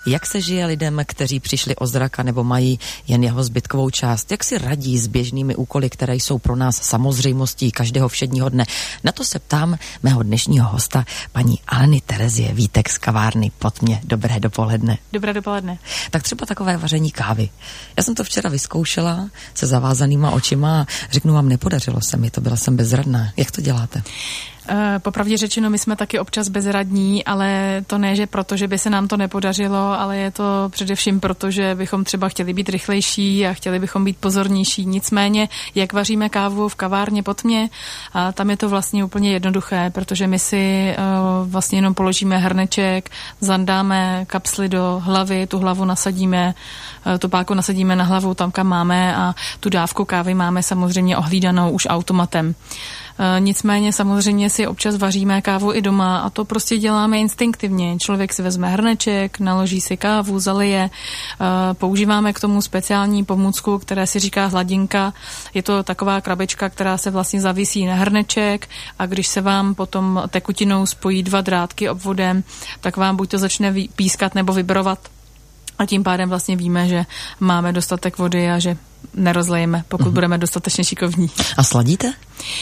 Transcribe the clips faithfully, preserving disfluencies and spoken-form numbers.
Jak se žije lidem, kteří přišli o zraka nebo mají jen jeho zbytkovou část? Jak si radí s běžnými úkoly, které jsou pro nás samozřejmostí každého všedního dne? Na to se ptám mého dnešního hosta, paní Aleny Terezie Vítek z kavárny Pod mě. Dobré dopoledne. Dobré dopoledne. Tak třeba takové vaření kávy. Já jsem to včera vyzkoušela se zavázanýma očima a řeknu vám, nepodařilo se mi to, byla jsem bezradná. Jak to děláte? Popravdě řečeno, my jsme taky občas bezradní, ale to ne, že proto, že by se nám to nepodařilo, ale je to především proto, že bychom třeba chtěli být rychlejší a chtěli bychom být pozornější. Nicméně, jak vaříme kávu v kavárně Pod mě, a tam je to vlastně úplně jednoduché, protože my si uh, vlastně jenom položíme hrneček, zandáme kapsly do hlavy, tu hlavu nasadíme, uh, tu páku nasadíme na hlavu tam, kam máme, a tu dávku kávy máme samozřejmě ohlídanou už automatem. Nicméně samozřejmě si občas vaříme kávu i doma a to prostě děláme instinktivně. Člověk si vezme hrneček, naloží si kávu, zalije, používáme k tomu speciální pomůcku, která si říká hladinka. Je to taková krabička, která se vlastně zavisí na hrneček a když se vám potom tekutinou spojí dva drátky obvodem, tak vám buď to začne pískat nebo vibrovat. A tím pádem vlastně víme, že máme dostatek vody a že nerozlejeme, pokud uh-huh. budeme dostatečně šikovní. A sladíte?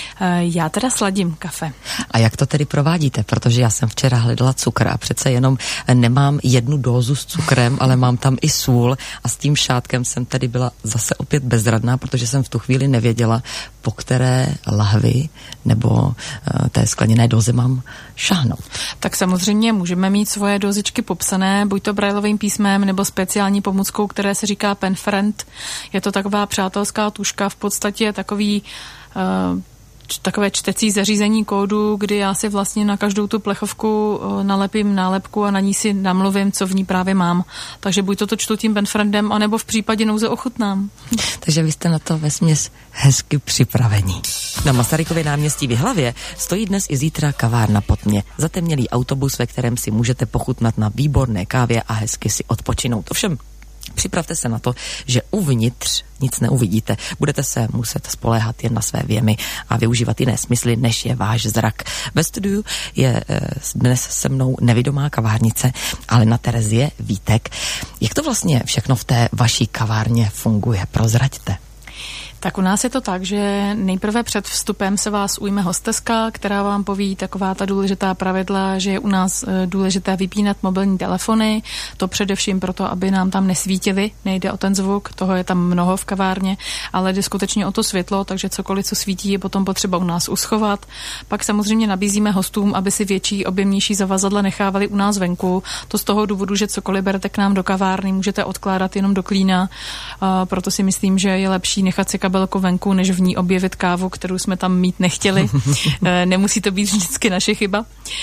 Já teda sladím kafe. A jak to tedy provádíte? Protože já jsem včera hledala cukr a přece jenom nemám jednu dózu s cukrem, ale mám tam i sůl a s tím šátkem jsem tedy byla zase opět bezradná, protože jsem v tu chvíli nevěděla, po které lahvi nebo uh, té skleněné dóze mám šáhnout. Tak samozřejmě můžeme mít svoje dozičky popsané, buď to brajlovým písmem nebo speciální pomůckou, které se říká Penfriend. Je to taková přátelská tužka, v podstatě takový uh, takové čtecí zařízení kódu, kdy já si vlastně na každou tu plechovku nalepím nálepku a na ní si namluvím, co v ní právě mám. Takže buď to čtu tím Penfriendem, anebo v případě nouze ochutnám. Takže vy jste na to vesměs hezky připravení. Na Masarykově náměstí v Jihlavě stojí dnes i zítra kavárna Pod mě. Zatemnělý autobus, ve kterém si můžete pochutnat na výborné kávě a hezky si odpočinout. Ovšem, připravte se na to, že uvnitř nic neuvidíte. Budete se muset spoléhat jen na své věmy a využívat jiné smysly, než je váš zrak. Ve studiu je dnes se mnou nevidomá kavárnice Alena Terezie Vítek. Jak to vlastně všechno v té vaší kavárně funguje? Prozraďte. Tak u nás je to tak, že nejprve před vstupem se vás ujme hosteska, která vám poví taková ta důležitá pravidla, že je u nás důležité vypínat mobilní telefony, to především proto, aby nám tam nesvítily, nejde o ten zvuk, toho je tam mnoho v kavárně, ale jde skutečně o to světlo, takže cokoliv, co svítí, je potom potřeba u nás uschovat. Pak samozřejmě nabízíme hostům, aby si větší, objemnější zavazadla nechávali u nás venku, to z toho důvodu, že cokoliv berete k nám do kavárny, můžete odkládat jenom do klína, proto si myslím, že je lepší nechat si kabelku venku, než v ní objevit kávu, kterou jsme tam mít nechtěli. Nemusí to být vždycky naše chyba.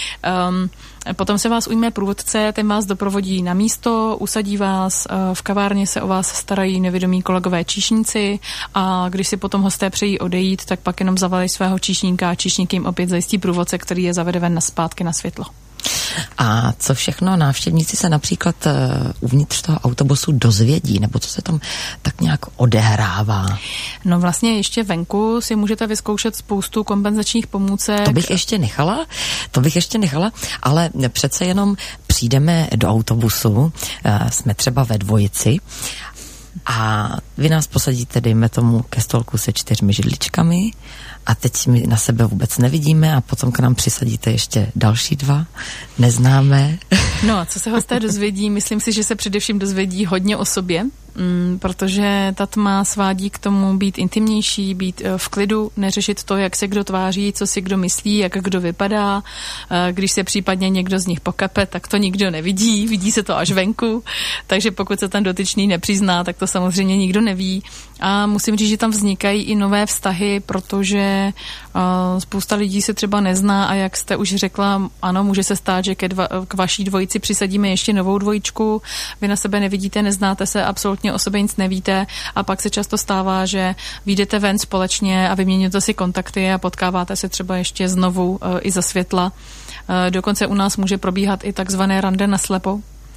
Um, potom se vás ujme průvodce, ten vás doprovodí na místo, usadí vás, v kavárně se o vás starají nevědomí kolegové číšníci a když si potom hosté přejí odejít, tak pak jenom zavolají svého číšníka a číšník jim opět zajistí průvodce, který je zavede ven zpátky na světlo. A co všechno návštěvníci se například uh, uvnitř toho autobusu dozvědí, nebo co se tam tak nějak odehrává? No vlastně ještě venku si můžete vyzkoušet spoustu kompenzačních pomůcek. To bych ještě nechala, to bych ještě nechala, ale přece jenom přijdeme do autobusu, uh, jsme třeba ve dvojici a vy nás posadíte, dejme tomu, ke stolku se čtyřmi židličkami a teď my na sebe vůbec nevidíme a potom k nám přisadíte ještě další dva, neznáme. No a co se hosté dozvědí? Myslím si, že se především dozvědí hodně o sobě, mm, protože ta tma svádí k tomu být intimnější, být v klidu, neřešit to, jak se kdo tváří, co si kdo myslí, jak kdo vypadá. Když se případně někdo z nich pokape, tak to nikdo nevidí, vidí se to až venku, takže pokud se ten dotyčný nepřizná, tak to samozřejmě nikdo neví. A musím říct, že tam vznikají i nové vztahy, protože uh, spousta lidí se třeba nezná a jak jste už řekla, ano, může se stát, že ke dva, k vaší dvojici přisadíme ještě novou dvojičku, vy na sebe nevidíte, neznáte se, absolutně o sobě nic nevíte a pak se často stává, že vyjdete ven společně a vyměníte si kontakty a potkáváte se třeba ještě znovu uh, i za světla. Uh, dokonce u nás může probíhat i takzvané rande na slepo.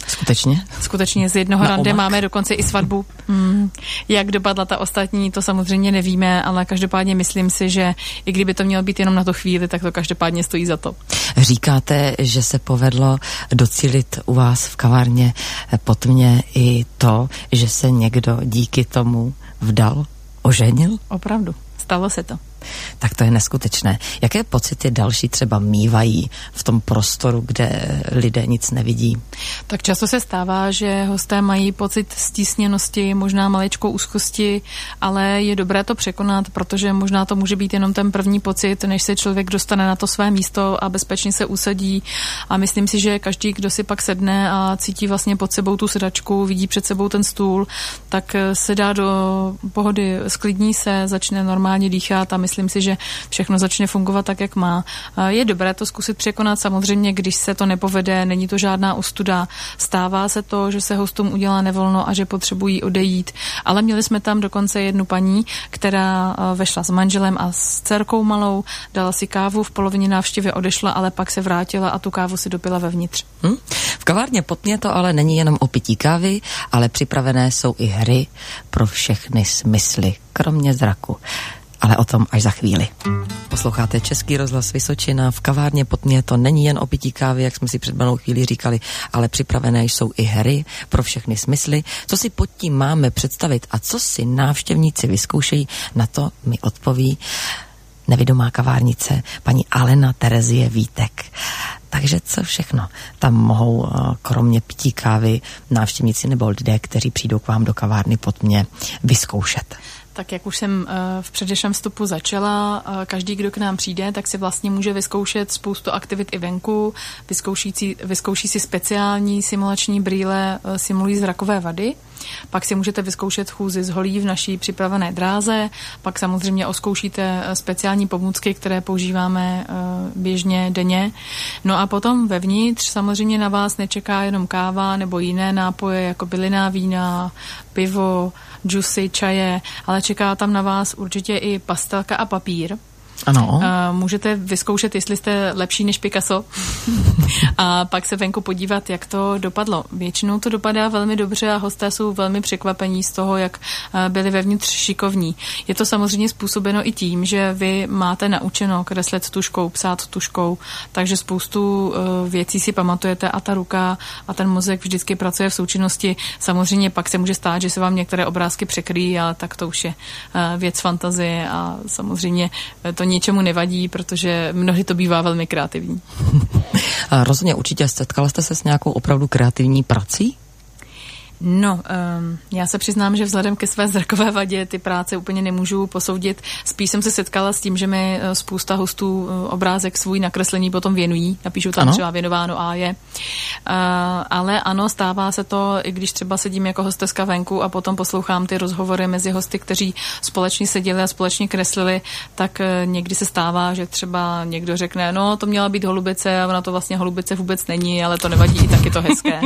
Skutečně? Skutečně z jednoho rande máme dokonce i svatbu. Hmm. Jak dopadla ta ostatní, to samozřejmě nevíme, ale každopádně myslím si, že i kdyby to mělo být jenom na to chvíli, tak to každopádně stojí za to. Říkáte, že se povedlo docílit u vás v kavárně pod mě i to, že se někdo díky tomu vdal, oženil? Opravdu, stalo se to. Tak to je neskutečné. Jaké pocity další třeba mívají v tom prostoru, kde lidé nic nevidí? Tak často se stává, že hosté mají pocit stísněnosti, možná maličkou úzkosti, ale je dobré to překonat, protože možná to může být jenom ten první pocit, než se člověk dostane na to své místo a bezpečně se usadí. A myslím si, že každý, kdo si pak sedne a cítí vlastně pod sebou tu sedačku, vidí před sebou ten stůl, tak se dá do pohody, sklidní se, začne normálně dýchat a myslím si, že všechno začne fungovat tak, jak má. Je dobré to zkusit překonat, samozřejmě, když se to nepovede, není to žádná ostuda. Stává se to, že se hostům udělá nevolno a že potřebují odejít, ale měli jsme tam dokonce jednu paní, která vešla s manželem a s dcerkou malou, dala si kávu, v polovině návštěvy odešla, ale pak se vrátila a tu kávu si dopila vevnitř. Hmm. V kavárně pod mě to ale není jenom o pití kávy, ale připravené jsou i hry pro všechny smysly, kromě zraku. Ale o tom až za chvíli. Posloucháte Český rozhlas Vysočina. V kavárně pod mě to není jen o pití kávy, jak jsme si před malou chvíli říkali, ale připravené jsou i hry pro všechny smysly. Co si pod tím máme představit a co si návštěvníci vyzkoušejí, na to mi odpoví nevidomá kavárnice paní Alena Terezie Vítek. Takže co všechno tam mohou, kromě pití kávy, návštěvníci nebo lidé, kteří přijdou k vám do kavárny pod mě, vyzkoušet? Tak jak už jsem v předešlém vstupu začala, každý, kdo k nám přijde, tak si vlastně může vyzkoušet spoustu aktivit i venku, vyzkouší si, vyzkouší si speciální simulační brýle, simulují zrakové vady, pak si můžete vyzkoušet chůzi z holí v naší připravené dráze, pak samozřejmě oskoušíte speciální pomůcky, které používáme běžně denně. No a potom vevnitř samozřejmě na vás nečeká jenom káva nebo jiné nápoje, jako bylinná vína, pivo, džusy, čaje, ale čeká tam na vás určitě i pastelka a papír. Ano. Můžete vyzkoušet, jestli jste lepší než Picasso a pak se venku podívat, jak to dopadlo. Většinou to dopadá velmi dobře a hosté jsou velmi překvapení z toho, jak byli vevnitř šikovní. Je to samozřejmě způsobeno i tím, že vy máte naučeno kreslit tužkou, psát tužkou, takže spoustu věcí si pamatujete a ta ruka a ten mozek vždycky pracuje v součinnosti. Samozřejmě pak se může stát, že se vám některé obrázky překryjí, ale tak to už je věc fantazie a samozřejmě to ničemu nevadí, protože mnohdy to bývá velmi kreativní. A rozhodně určitě setkala jste se s nějakou opravdu kreativní prací? No, um, já se přiznám, že vzhledem ke své zrakové vadě ty práce úplně nemůžu posoudit. Spíš jsem se setkala s tím, že mi spousta hostů obrázek svůj nakreslení potom věnují. Napíšu tam ano. Třeba věnováno a je. Uh, ale ano, stává se to, i když třeba sedím jako hosteska venku a potom poslouchám ty rozhovory mezi hosty, kteří společně seděli a společně kreslili, tak uh, někdy se stává, že třeba někdo řekne, no to měla být holubice a ona to vlastně holubice vůbec není, ale to nevadí, i tak je to hezké.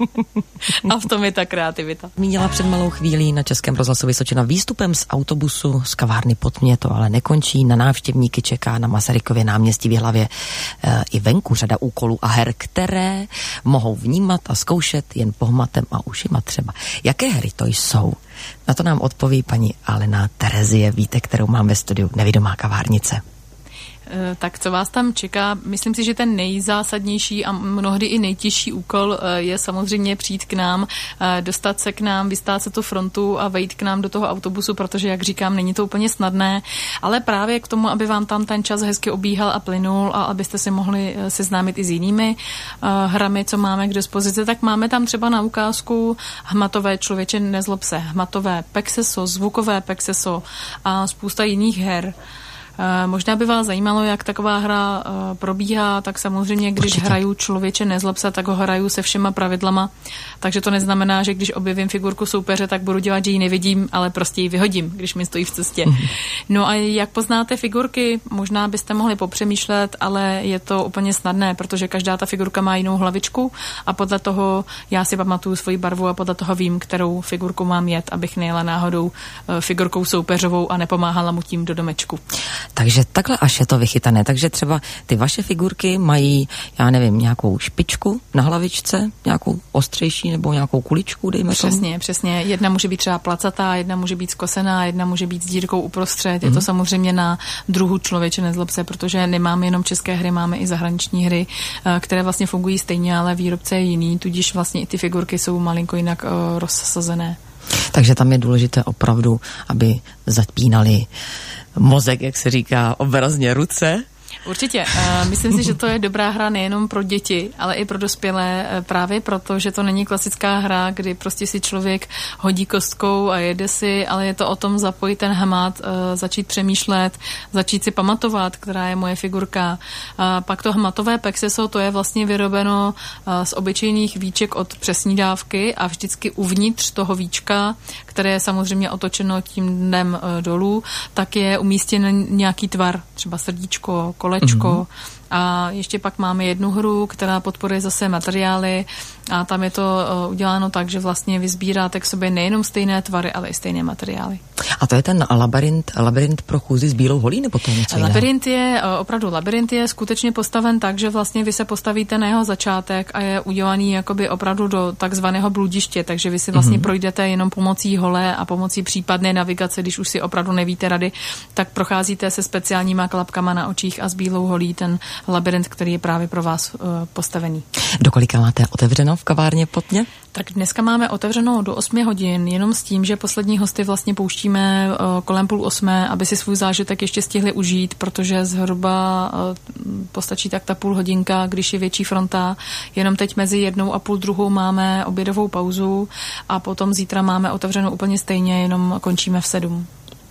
A v tom je tak kreativita. Zmínila před malou chvílí na Českém rozhlasu Vysočina výstupem z autobusu z kavárny pod mě, to ale nekončí. Na návštěvníky čeká na Masarykově náměstí v Jihlavě e, i venku řada úkolů a her, které mohou vnímat a zkoušet jen pohmatem a ušima třeba. Jaké hry to jsou? Na to nám odpoví paní Alena Terezie Vítek, kterou mám ve studiu Nevidomá kavárnice. Tak co vás tam čeká? Myslím si, že ten nejzásadnější a mnohdy i nejtěžší úkol je samozřejmě přijít k nám, dostat se k nám, vystát se tu frontu a vejít k nám do toho autobusu, protože, jak říkám, není to úplně snadné, ale právě k tomu, aby vám tam ten čas hezky obíhal a plynul a abyste si mohli seznámit i s jinými hrami, co máme k dispozici, tak máme tam třeba na ukázku hmatové člověče nezlob se, hmatové pexeso, zvukové pexeso a spousta jiných her. Možná by vás zajímalo, jak taková hra probíhá, tak samozřejmě, když Určitě. hraju člověče nezlob se, tak ho hraju se všema pravidlama, takže to neznamená, že když objevím figurku soupeře, tak budu dělat, že ji nevidím, ale prostě ji vyhodím, když mi stojí v cestě. No a jak poznáte figurky, možná byste mohli popřemýšlet, ale je to úplně snadné, protože každá ta figurka má jinou hlavičku a podle toho já si pamatuju svoji barvu a podle toho vím, kterou figurku mám jet, abych nejela náhodou figurkou soupeřovou a nepomáhala mu tím do domečku. Takže takhle až je to vychytané. Takže třeba ty vaše figurky mají, já nevím, nějakou špičku na hlavičce, nějakou ostřejší nebo nějakou kuličku, dejme tomu. Přesně, přesně. Jedna může být třeba placatá, jedna může být skosená, jedna může být s dírkou uprostřed. Je mm-hmm. to samozřejmě na druhu člověče, nezlob se, protože nemáme jenom české hry, máme i zahraniční hry, které vlastně fungují stejně, ale výrobce je jiný, tudíž vlastně i ty figurky jsou malinko jinak uh, rozsazené. Takže tam je důležité opravdu, aby zapínali mozek, jak se říká, obrazně ruce. Určitě. Myslím si, že to je dobrá hra nejenom pro děti, ale i pro dospělé, právě proto, že to není klasická hra, kdy prostě si člověk hodí kostkou a jede si, ale je to o tom zapojit ten hmat, začít přemýšlet, začít si pamatovat, která je moje figurka. Pak to hmatové pexeso, to je vlastně vyrobeno z obyčejných víček od přesní dávky a vždycky uvnitř toho víčka, které je samozřejmě otočeno tím dnem dolů, tak je umístěn nějaký tvar, třeba srdíčko, kolečko. Mm-hmm. A ještě pak máme jednu hru, která podporuje zase materiály a tam je to uh, uděláno tak, že vlastně vy sbíráte k sobě nejenom stejné tvary, ale i stejné materiály. A to je ten labirint, labirint pro chůzi s bílou holí, nebo to je něco jiného? Labirint je, uh, opravdu labirint je skutečně postaven tak, že vlastně vy se postavíte na jeho začátek a je udělaný jakoby opravdu do takzvaného bludiště, takže vy si vlastně mm-hmm. projdete jenom pomocí hole a pomocí případné navigace, když už si opravdu nevíte rady, tak procházíte se speciálníma klapkama na očích a s bílou holí ten labirint, který je právě pro vás uh, postavený. Do kolika máte otevřeno v kavárně Potně? Tak dneska máme otevřeno do osmi hodin, jenom s tím, že poslední hosty vlastně pouštíme uh, kolem půl osmé, aby si svůj zážitek ještě stihli užít, protože zhruba uh, postačí tak ta půl hodinka, když je větší fronta. Jenom teď mezi jednou a půl druhou máme obědovou pauzu a potom zítra máme otevřeno úplně stejně, jenom končíme v sedm.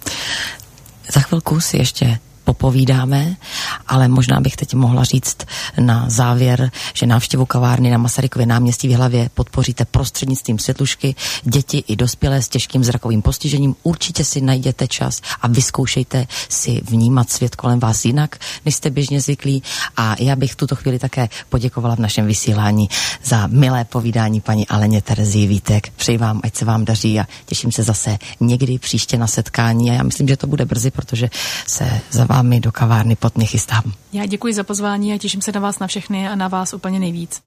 Za chvilku si ještě popovídáme, ale možná bych teď mohla říct na závěr, že návštěvu kavárny na Masarykově náměstí v Jihlavě podpoříte prostřednictvím Světlušky. Děti i dospělé s těžkým zrakovým postižením určitě si najděte čas a vyzkoušejte si vnímat svět kolem vás jinak, než jste běžně zvyklí. A já bych v tuto chvíli také poděkovala v našem vysílání za milé povídání paní Aleně Terezii Vítek. Přeji vám, ať se vám daří a těším se zase někdy příště na setkání a já myslím, že to bude brzy, protože se za vámi do kavárny Potně chystám. Já děkuji za pozvání a těším se na vás na všechny a na vás úplně nejvíc.